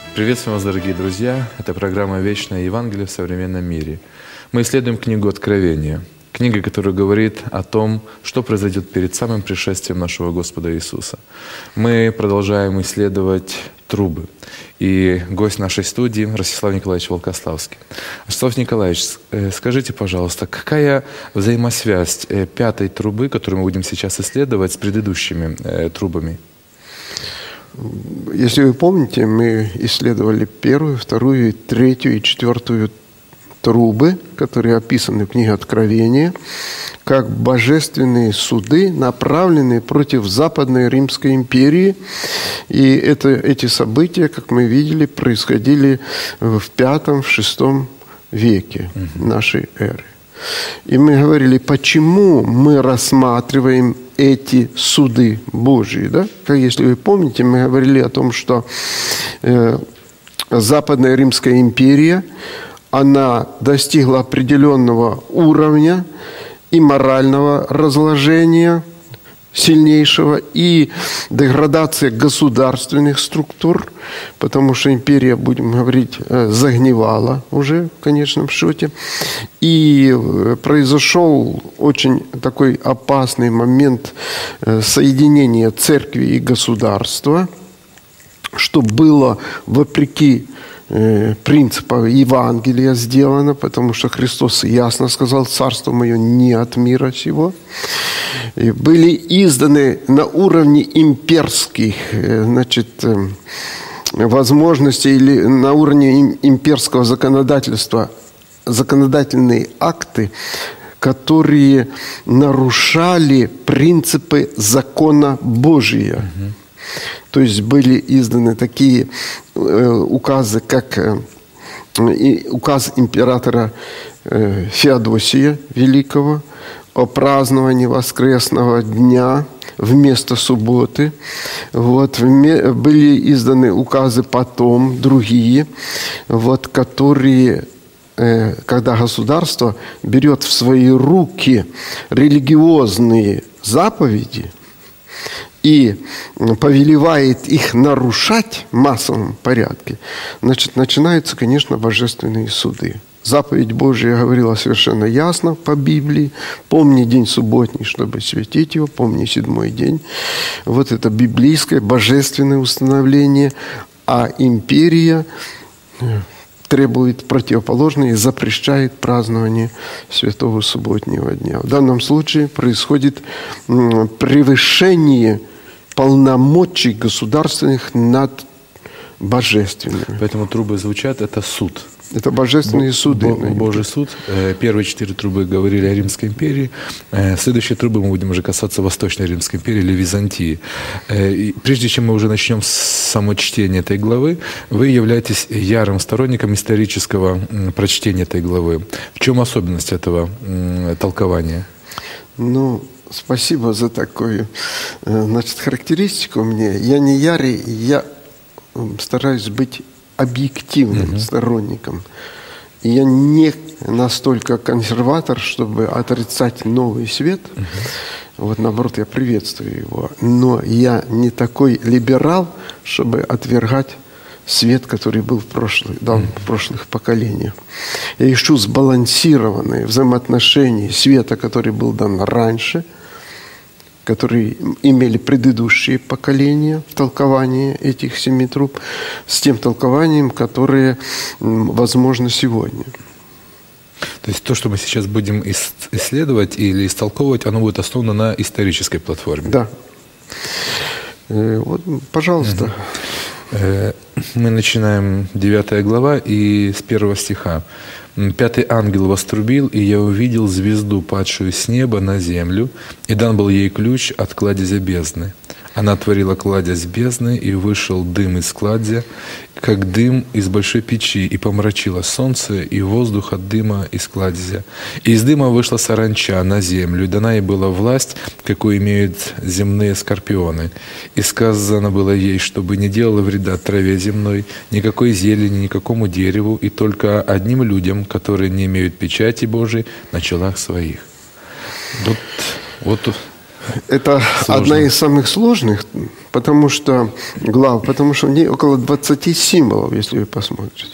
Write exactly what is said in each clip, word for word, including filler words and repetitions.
Приветствую вас, дорогие друзья! Это программа «Вечное Евангелие в современном мире». Мы исследуем книгу Откровения. Книга, которая говорит о том, что произойдет перед самым пришествием нашего Господа Иисуса. Мы продолжаем исследовать трубы. И гость нашей студии Ростислав Николаевич Волкославский. Ростислав Николаевич, скажите, пожалуйста, какая взаимосвязь пятой трубы, которую мы будем сейчас исследовать, с предыдущими трубами? Если вы помните, мы исследовали первую, вторую, третью и четвертую трубы, которые описаны в книге Откровения, как божественные суды, направленные против Западной Римской империи. И это, эти события, как мы видели, происходили в пятом, в шестом веке нашей эры. И мы говорили, почему мы рассматриваем эти суды Божьи. Да? Как если вы помните, мы говорили о том, что э, Западная Римская империя, она достигла определенного уровня и морального разложения сильнейшего, и деградация государственных структур, потому что империя, будем говорить, загнивала уже в конечном счете. И произошел очень такой опасный момент соединения церкви и государства, что было вопреки принципов Евангелия сделано, потому что Христос ясно сказал: «Царство мое не от мира сего». И были изданы на уровне имперских, значит, возможностей или на уровне имперского законодательства законодательные акты, которые нарушали принципы закона Божия. Угу. То есть были изданы такие э, указы, как э, и указ императора э, Феодосия Великого о праздновании воскресного дня вместо субботы. Вот, вме, были изданы указы потом, другие, вот, которые, э, когда государство берет в свои руки религиозные заповеди и повелевает их нарушать в массовом порядке, значит, начинаются, конечно, божественные суды. Заповедь Божия говорила совершенно ясно по Библии: «Помни день субботний, чтобы светить его, помни седьмой день». Вот это библейское, божественное установление, а империя требует противоположное и запрещает празднование Святого Субботнего дня. В данном случае происходит превышение полномочий государственных над божественными. Поэтому трубы звучат, это суд. Это божественные суды. Бо- Божий суд. Первые четыре трубы говорили о Римской империи. Следующие трубы мы будем уже касаться Восточной Римской империи или Византии. И прежде чем мы уже начнем с само чтения этой главы, вы являетесь ярым сторонником исторического прочтения этой главы. В чем особенность этого толкования? Ну, спасибо за такую, значит, характеристику мне. Я не ярый, я стараюсь быть объективным mm-hmm. сторонником. И я не настолько консерватор, чтобы отрицать новый свет. Mm-hmm. Вот, наоборот, я приветствую его. Но я не такой либерал, чтобы отвергать свет, который был в, прошлых, дан в прошлых поколениях. Я ищу сбалансированные взаимоотношения света, который был дан раньше, которые имели предыдущие поколения в толковании этих семи труб, с тем толкованием, которое возможно сегодня. То есть то, что мы сейчас будем исследовать или истолковывать, оно будет основано на исторической платформе? Да. Вот, пожалуйста. Мы начинаем девятая глава и с первого стиха. «Пятый ангел вострубил, и я увидел звезду, падшую с неба на землю, и дан был ей ключ от кладезя бездны. Она отворила кладезь бездны, и вышел дым из кладезя, как дым из большой печи, и помрачило солнце, и воздух от дыма из кладезя. И из дыма вышла саранча на землю, и дана ей была власть, какую имеют земные скорпионы. И сказано было ей, чтобы не делала вреда траве земной, никакой зелени, никакому дереву, и только одним людям, которые не имеют печати Божией на челах своих». Вот, вот Это сложно. Одна из самых сложных, потому что глав, потому что в ней около двадцати символов, если вы посмотрите.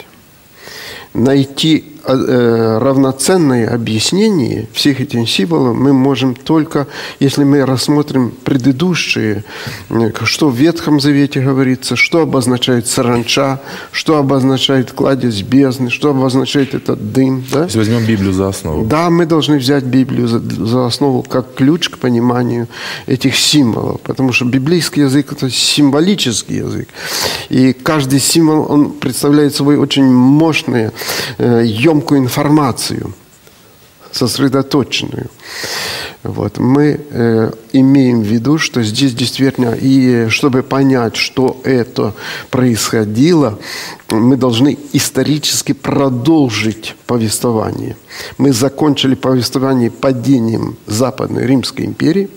Найти э, равноценное объяснение всех этих символов мы можем только, если мы рассмотрим предыдущие, что в Ветхом Завете говорится, что обозначает саранча, что обозначает кладезь бездны, что обозначает этот дым. Да? То есть возьмем Библию за основу. Да, мы должны взять Библию за, за основу как ключ к пониманию этих символов, потому что библейский язык – это символический язык. И каждый символ, он представляет собой очень мощные, емкую информацию, сосредоточенную. Вот. Мы э, имеем в виду, что здесь действительно, и чтобы понять, что это происходило, мы должны исторически продолжить повествование. Мы закончили повествование падением Западной Римской империи,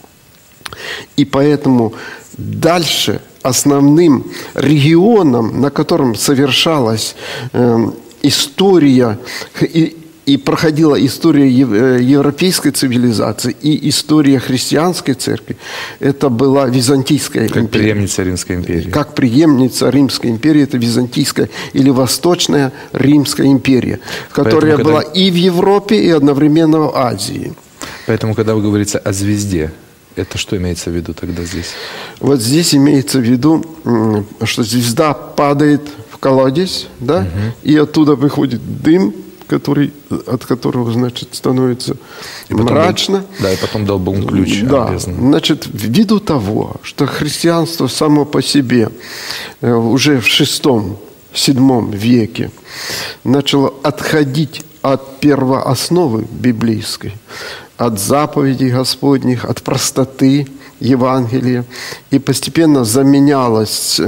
и поэтому дальше основным регионом, на котором совершалась э, история и, и проходила история европейской цивилизации и история христианской церкви, это была Византийская как империя. Как преемница Римской империи. Как преемница Римской империи, это Византийская или Восточная Римская империя, которая Поэтому, была когда... и в Европе, и одновременно в Азии. Поэтому, когда вы говорите о звезде, это что имеется в виду тогда здесь? Вот здесь имеется в виду, что звезда падает в колодец, да, угу. и оттуда выходит дым, который, от которого, значит, становится и мрачно. Дал, да, и потом дал Бог ключ. Да, значит, ввиду того, что христианство само по себе уже в шестом-седьмом веке начало отходить от первоосновы библейской, от заповедей Господних, от простоты Евангелия, и постепенно заменялось,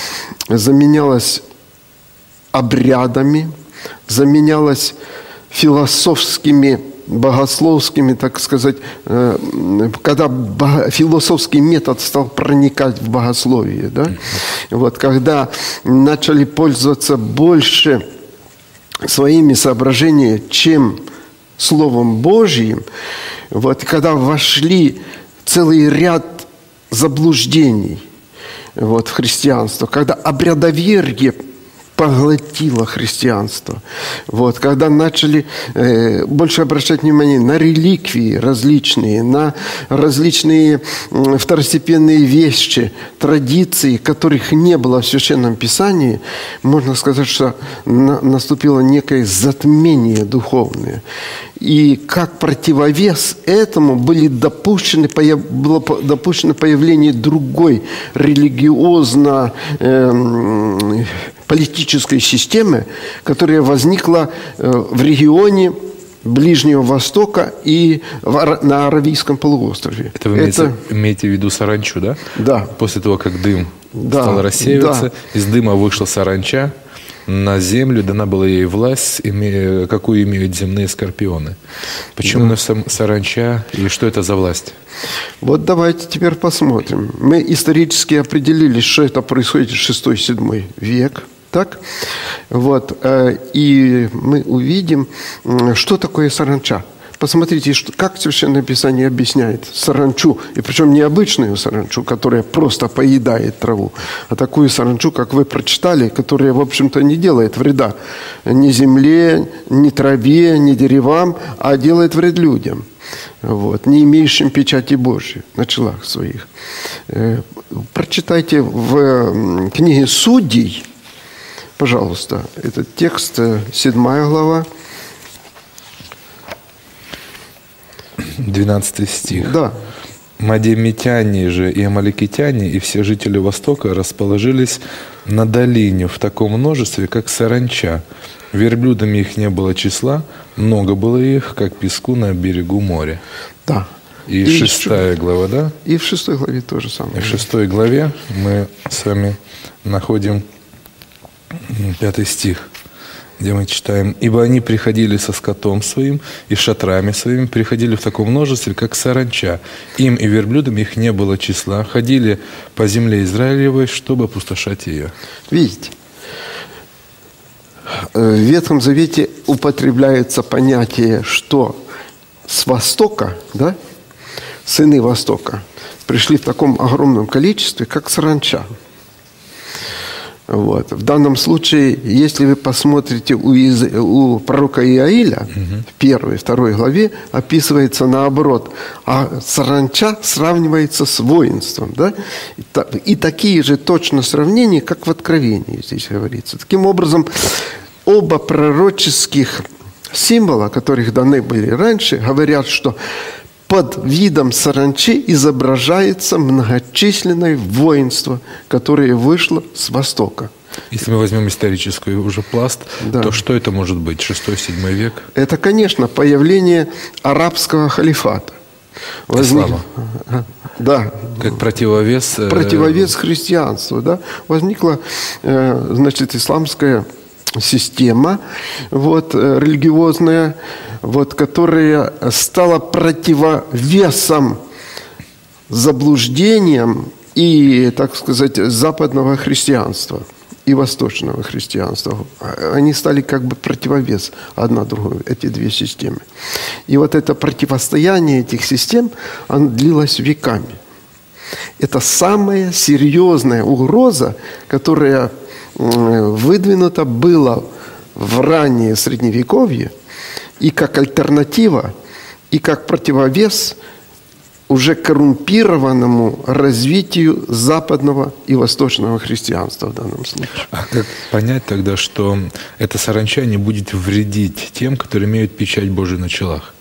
заменялось обрядами, заменялось философскими, богословскими, так сказать, когда философский метод стал проникать в богословие, да? Вот, когда начали пользоваться больше своими соображениями, чем Словом Божьим, вот, когда вошли целый ряд заблуждений вот, в христианство, когда обрядоверие поглотило христианство, вот, когда начали э, больше обращать внимание на реликвии различные, на различные э, второстепенные вещи, традиции, которых не было в Священном Писании, можно сказать, что на, наступило некое затмение духовное. И как противовес этому были допущены, было допущено появление другой религиозно э, политической системы, которая возникла э, в регионе Ближнего Востока и в, на Аравийском полуострове. Это вы имеете, Это... имеете в виду саранчу, да? Да. После того, как дым да, стал рассеиваться, да. из дыма вышла саранча, на землю дана была ей власть, имея, какую имеют земные скорпионы. Почему да. саранча и что это за власть? Вот давайте теперь посмотрим. Мы исторически определили, что это происходит в шестой-седьмой век. Так? Вот. И мы увидим, что такое саранча. Посмотрите, что, как Священное Писание объясняет саранчу, и причем не обычную саранчу, которая просто поедает траву, а такую саранчу, как вы прочитали, которая, в общем-то, не делает вреда ни земле, ни траве, ни деревам, а делает вред людям, вот, не имеющим печати Божьей на челах своих. Прочитайте в книге Судей, пожалуйста, этот текст, седьмая глава, двенадцатый стих. Да. Мадиамитяне же и амаликитяне и все жители Востока расположились на долине в таком множестве, как саранча. Верблюдами их не было числа, много было их, как песку на берегу моря. Да. И, и шестая глава, да? И в шестой главе тоже самое. И в шестой главе мы с вами находим пятый стих, где мы читаем: «Ибо они приходили со скотом своим и шатрами своими, приходили в таком множестве, как саранча. Им и верблюдам их не было числа, ходили по земле Израилевой, чтобы опустошать ее». Видите, в Ветхом Завете употребляется понятие, что с востока, да, сыны Востока, пришли в таком огромном количестве, как саранча. Вот. В данном случае, если вы посмотрите у, Из... у пророка Иаиля, угу. в первой, второй главе описывается наоборот, а саранча сравнивается с воинством. Да? И, та... и такие же точно сравнения, как в Откровении здесь говорится. Таким образом, оба пророческих символа, которых даны были раньше, говорят, что под видом саранчи изображается многочисленное воинство, которое вышло с востока. Если мы возьмем исторический уже пласт, да. то что это может быть? шестой-седьмой век? Это, конечно, появление арабского халифата. Возник... Ислама. Да. Как противовес... Противовес христианству. Да? Возникла, значит, исламская система вот, религиозная, вот, которая стала противовесом заблуждениям и, так сказать, западного христианства и восточного христианства. Они стали как бы противовес одна другой, эти две системы. И вот это противостояние этих систем, оно длилось веками. Это самая серьезная угроза, которая выдвинуто было в раннее Средневековье и как альтернатива, и как противовес уже коррумпированному развитию западного и восточного христианства в данном случае. А как понять тогда, что эта саранча не будет вредить тем, которые имеют печать Божию на челах?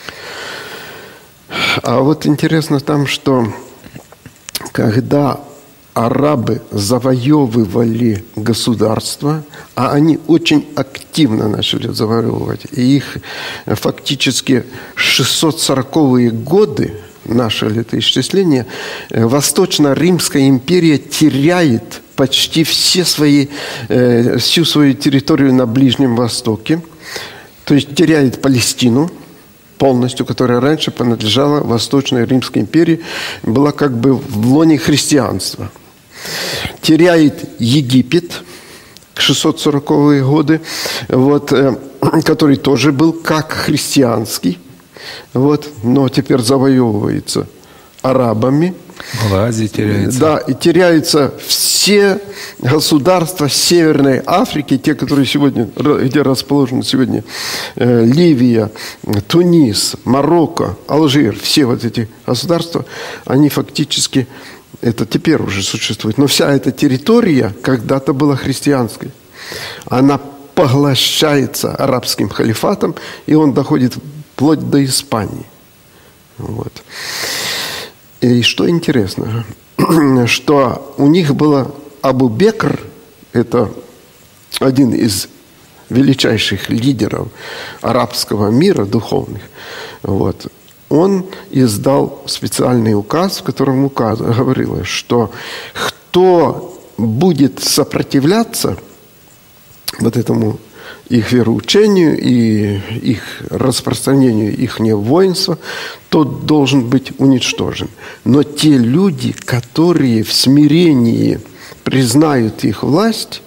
А вот интересно там, что когда арабы завоевывали государство, а они очень активно начали завоевывать. И их фактически шестьсот сороковые годы, наше летоисчисление, Восточно-Римская империя теряет почти все свои, всю свою территорию на Ближнем Востоке. То есть теряет Палестину полностью, которая раньше принадлежала Восточной Римской империи, была как бы в лоне христианства. Теряет Египет к шестьсот сороковые годы, вот, э, который тоже был как христианский, вот, но теперь завоевывается арабами. Малайзия теряется. Да, и теряются все государства Северной Африки, те, которые сегодня, где расположены сегодня э, Ливия, Тунис, Марокко, Алжир, все вот эти государства, они фактически, это теперь уже существует, но вся эта территория когда-то была христианской. Она поглощается арабским халифатом, и он доходит вплоть до Испании. Вот. И что интересно, что у них было Абу Бекр, это один из величайших лидеров арабского мира, духовных, вот, он издал специальный указ, в котором указ, говорилось, что кто будет сопротивляться вот этому их вероучению и их распространению их воинства, тот должен быть уничтожен. Но те люди, которые в смирении признают их власть,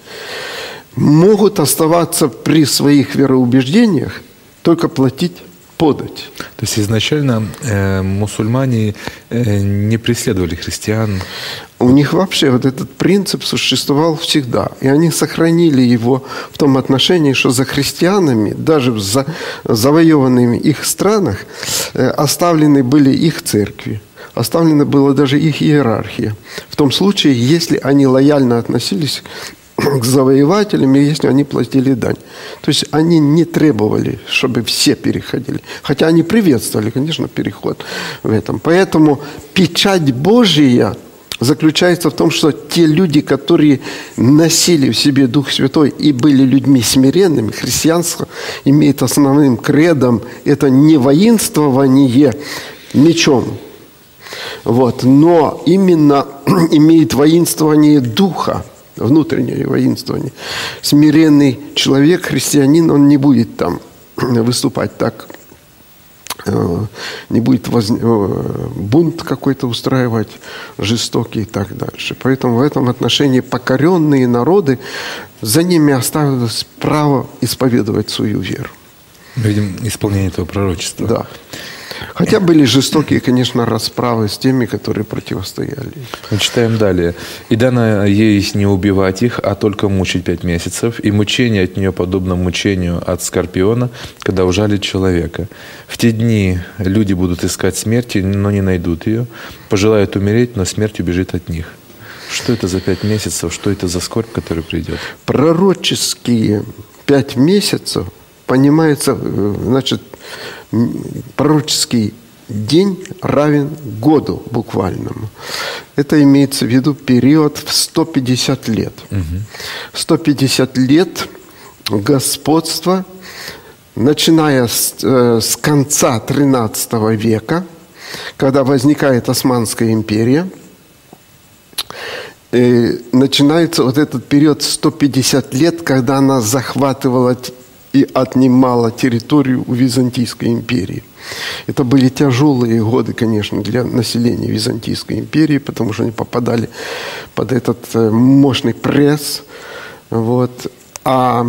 могут оставаться при своих вероубеждениях, только платить подать. То есть изначально э, мусульмане э, не преследовали христиан? У них вообще вот этот принцип существовал всегда. И они сохранили его в том отношении, что за христианами, даже в за, завоеванных их странах, э, оставлены были их церкви. Оставлена была даже их иерархия. В том случае, если они лояльно относились к завоевателям, и если они платили дань. То есть они не требовали, чтобы все переходили. Хотя они приветствовали, конечно, переход в этом. Поэтому печать Божия заключается в том, что те люди, которые носили в себе Дух Святой и были людьми смиренными, христианство имеет основным кредом это не воинствование мечом, вот, но именно имеет воинствование духа, внутреннее воинствование. Смиренный человек, христианин, он не будет там выступать так, не будет воз... бунт какой-то устраивать, жестокий и так дальше. Поэтому в этом отношении покоренные народы, за ними оставилось право исповедовать свою веру. Видим исполнение этого пророчества. Да. Хотя были жестокие, конечно, расправы с теми, которые противостояли. Мы читаем далее. «И дано ей не убивать их, а только мучить пять месяцев, и мучение от нее подобно мучению от скорпиона, когда ужалит человека. В те дни люди будут искать смерти, но не найдут ее, пожелают умереть, но смерть убежит от них». Что это за пять месяцев? Что это за скорбь, которая придет? Пророческие пять месяцев понимается, значит, пророческий день равен году буквальному. Это имеется в виду период в сто пятьдесят лет. Угу. сто пятьдесят лет господства, начиная с, э, с конца тринадцатого века, когда возникает Османская империя, и начинается вот этот период сто пятьдесят лет, когда она захватывала и отнимала территорию у Византийской империи. Это были тяжелые годы, конечно, для населения Византийской империи, потому что они попадали под этот мощный пресс. Вот. А,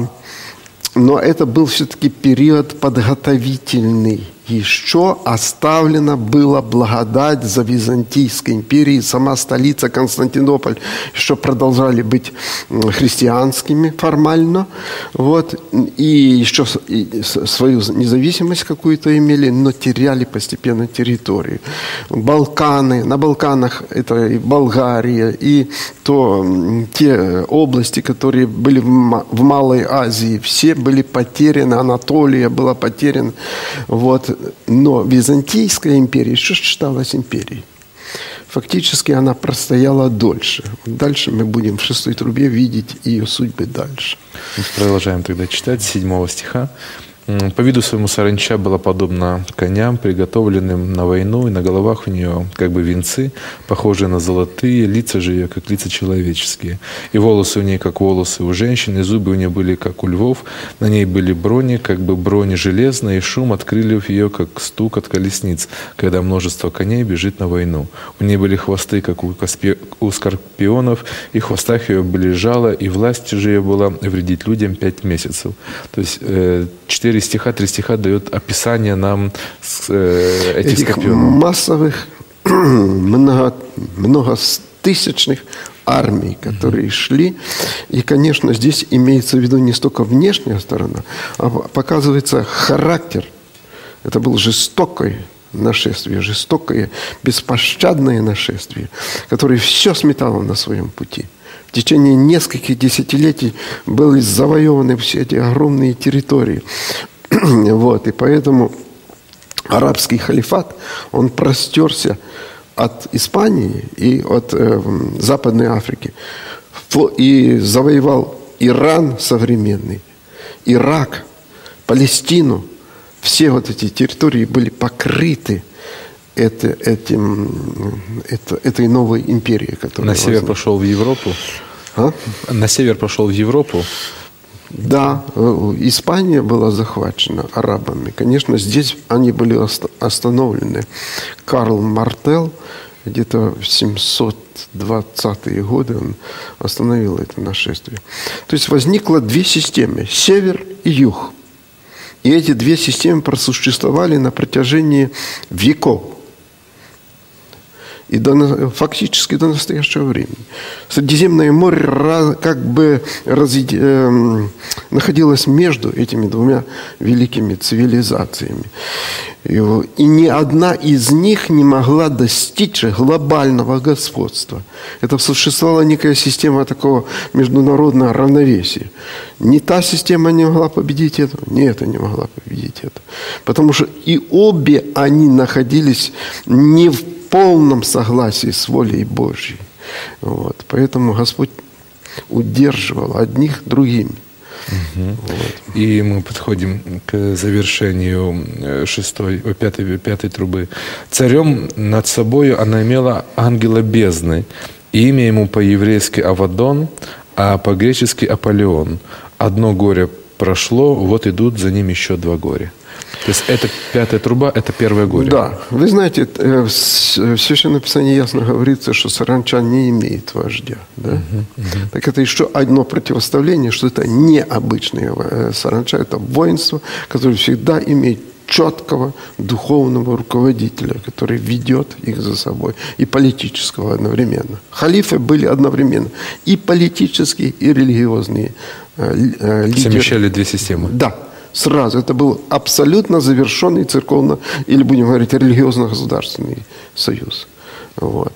но это был все-таки период подготовительный. Еще оставлена была благодать за Византийской империей. Сама столица Константинополь еще продолжали быть христианскими формально. Вот. И еще свою независимость какую-то имели, но теряли постепенно территорию. Балканы, на Балканах это и Болгария, и то, те области, которые были в Малой Азии, все были потеряны. Анатолия была потеряна. Вот. Но Византийская империя еще считалась империей. Фактически она простояла дольше. Дальше мы будем в шестой трубе видеть ее судьбы дальше. Продолжаем тогда читать с седьмого стиха. «По виду своему саранча была подобна коням, приготовленным на войну, и на головах у нее как бы венцы, похожие на золотые, лица же ее, как лица человеческие. И волосы у нее, как волосы у женщин, и зубы у нее были, как у львов. На ней были брони, как бы брони железные, и шум от крыльев ее, как стук от колесниц, когда множество коней бежит на войну. У нее были хвосты, как у, каспи... у скорпионов, и в хвостах ее были жало, и власть же ее была вредить людям пять месяцев». То есть э, четыре стиха, три стиха дает описание нам э, этих, этих скорпионов. Массовых, много, многотысячных армий, которые mm-hmm. шли. И, конечно, здесь имеется в виду не столько внешняя сторона, а показывается характер. Это было жестокое нашествие, жестокое, беспощадное нашествие, которое все сметало на своем пути. В течение нескольких десятилетий были завоеваны все эти огромные территории. Вот, и поэтому арабский халифат, он простерся от Испании и от э, Западной Африки и завоевал Иран современный, Ирак, Палестину. Все вот эти территории были покрыты это, этим, это, этой новой империей, которая... На север пошел в Европу? А? На север пошел в Европу? Да, Испания была захвачена арабами. Конечно, здесь они были остановлены. Карл Мартел где-то в семьсот двадцатые годы он остановил это нашествие. То есть возникло две системы – север и юг. И эти две системы просуществовали на протяжении веков. И до, фактически до настоящего времени. Средиземное море как бы раз, э, находилось между этими двумя великими цивилизациями. И, и ни одна из них не могла достичь глобального господства. Это существовала некая система такого международного равновесия. Ни та система не могла победить эту, ни эта не могла победить эту. Потому что и обе они находились не в полном согласии с волей Божьей. Вот. Поэтому Господь удерживал одних другими. Угу. Вот. И мы подходим к завершению шестой, пятой, пятой трубы. «Царем над собою она имела ангела бездны, и имя ему по-еврейски Авадон, а по-гречески Аполеон. Одно горе прошло, вот идут за ним еще два горя». То есть это пятая труба, это первое горе. Да. Вы знаете, в Священном Писании ясно говорится, что саранча не имеет вождя. Да? Uh-huh, uh-huh. Так это еще одно противоставление, что это необычная саранча, это воинство, которое всегда имеет четкого духовного руководителя, который ведет их за собой, и политического одновременно. Халифы были одновременно и политические, и религиозные э, лидеры. Совмещали две системы. Да, сразу. Это был абсолютно завершенный церковно, или будем говорить, религиозно-государственный союз. Вот.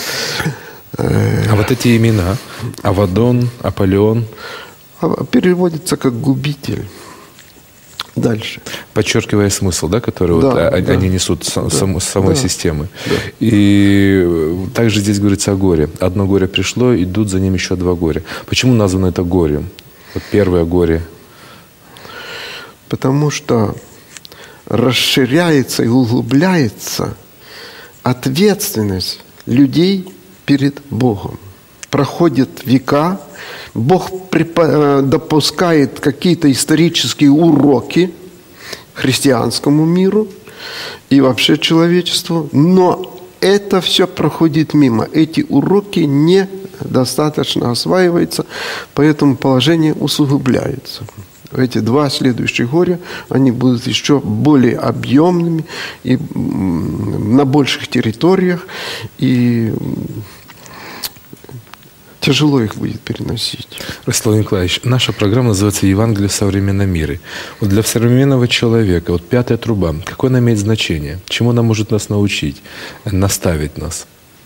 А вот эти имена, Авадон, Аполеон, переводится как губитель. Дальше. Подчеркивая смысл, да, который да, вот да, они несут с, да, с самой да, системы. Да. И также здесь говорится о горе. Одно горе пришло, идут за ним еще два горя. Почему названо это горем? Вот первое горе. Потому что расширяется и углубляется ответственность людей перед Богом. Проходят века, Бог допускает какие-то исторические уроки христианскому миру и вообще человечеству, но это все проходит мимо. Эти уроки недостаточно осваиваются, поэтому положение усугубляется. Эти два следующих горя, они будут еще более объемными и на больших территориях, и тяжело их будет переносить. Ростислав Николаевич, наша программа называется «Евангелие в современном мире». Вот для современного человека, вот пятая труба, какое она имеет значение? Чему она может нас научить, наставить нас?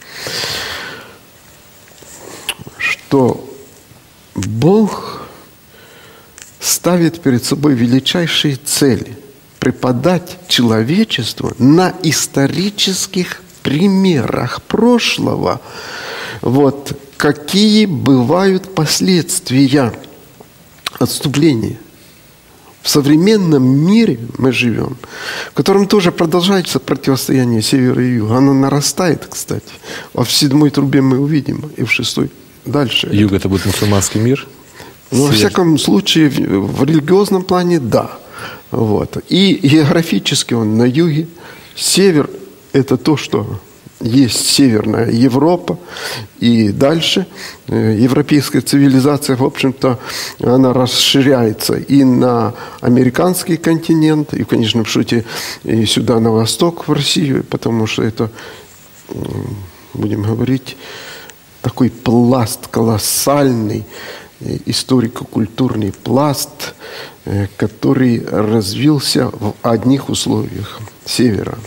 Что Бог ставит перед собой величайшие цели – преподать человечеству на исторических примерах прошлого, вот, какие бывают последствия отступления. В современном мире мы живем, в котором тоже продолжается противостояние севера и юга. Оно нарастает, кстати. А в седьмой трубе мы увидим, и в шестой дальше. Юг – это будет мусульманский мир? Ну, во всяком случае, в религиозном плане – да. Вот. И географически он на юге. Север – это то, что есть Северная Европа. И дальше европейская цивилизация, в общем-то, она расширяется и на американский континент, и в конечном счете и сюда, на восток, в Россию, потому что это, будем говорить, такой пласт колоссальный, историко-культурный пласт, который развился в одних условиях севера.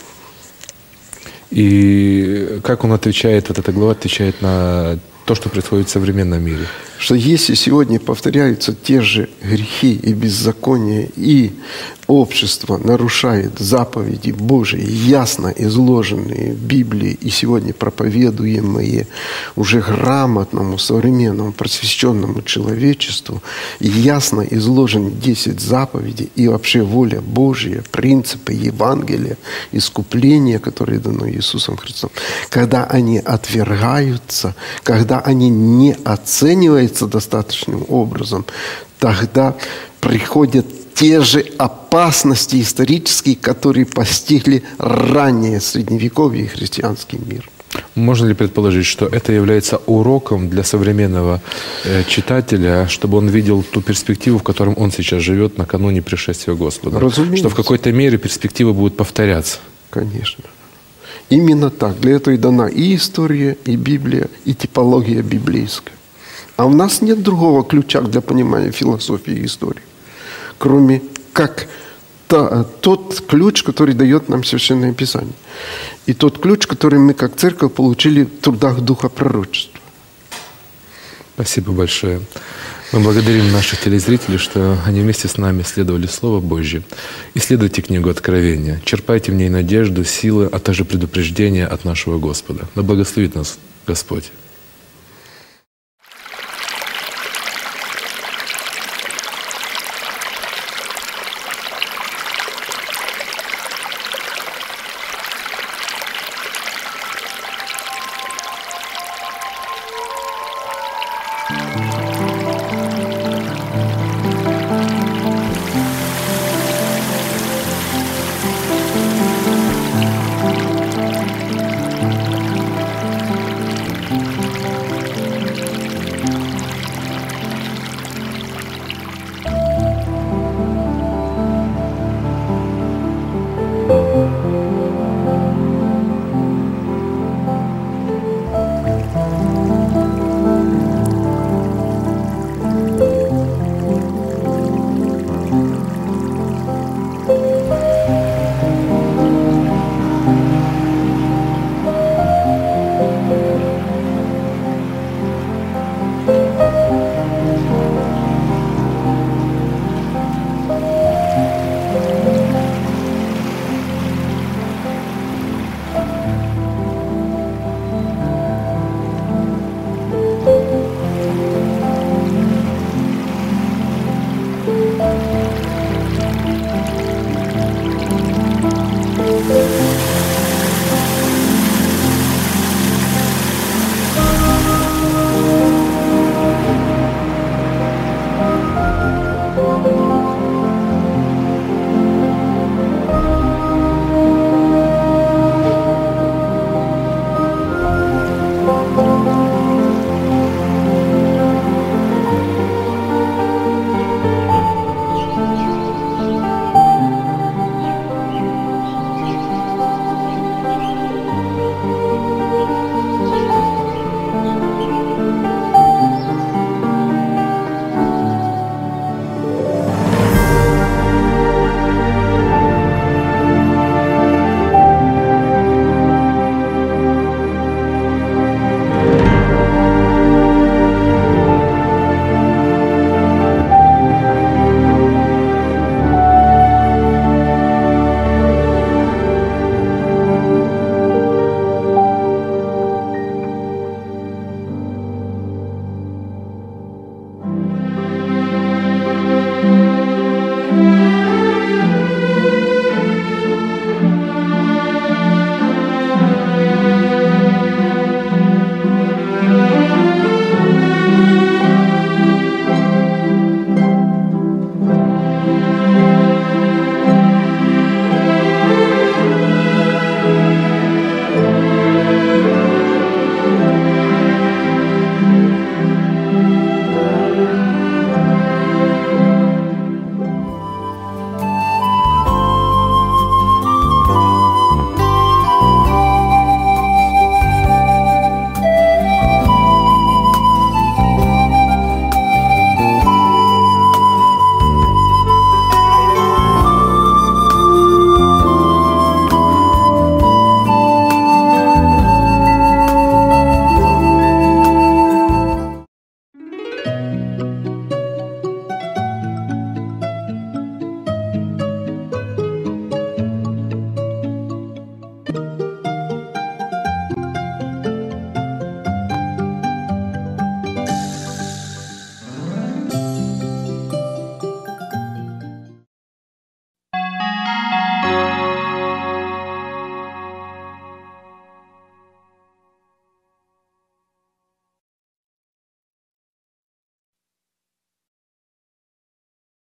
И как он отвечает, вот эта глава отвечает на то, что происходит в современном мире? Что если сегодня повторяются те же грехи и беззакония, и общество нарушает заповеди Божии, ясно изложенные в Библии и сегодня проповедуемые уже грамотному, современному, просвещенному человечеству, ясно изложены десять заповедей и вообще воля Божья, принципы Евангелия, искупления, которые дано Иисусом Христом, когда они отвергаются, когда они не оцениваются достаточным образом, тогда приходят те же опасности исторические, которые постигли ранее Средневековье и христианский мир. Можно ли предположить, что это является уроком для современного э, читателя, чтобы он видел ту перспективу, в которой он сейчас живет накануне пришествия Господа? Разумеется. Что в какой-то мере перспективы будут повторяться? Конечно. Именно так. Для этого и дана и история, и Библия, и типология библейская. А у нас нет другого ключа для понимания философии и истории, кроме как та, тот ключ, который дает нам Священное Писание. И тот ключ, который мы как церковь получили в трудах Духа Пророчества. Спасибо большое. Мы благодарим наших телезрителей, что они вместе с нами исследовали Слово Божье. Исследуйте книгу Откровения, черпайте в ней надежду, силы, а также предупреждения от нашего Господа. Да благословит нас Господь.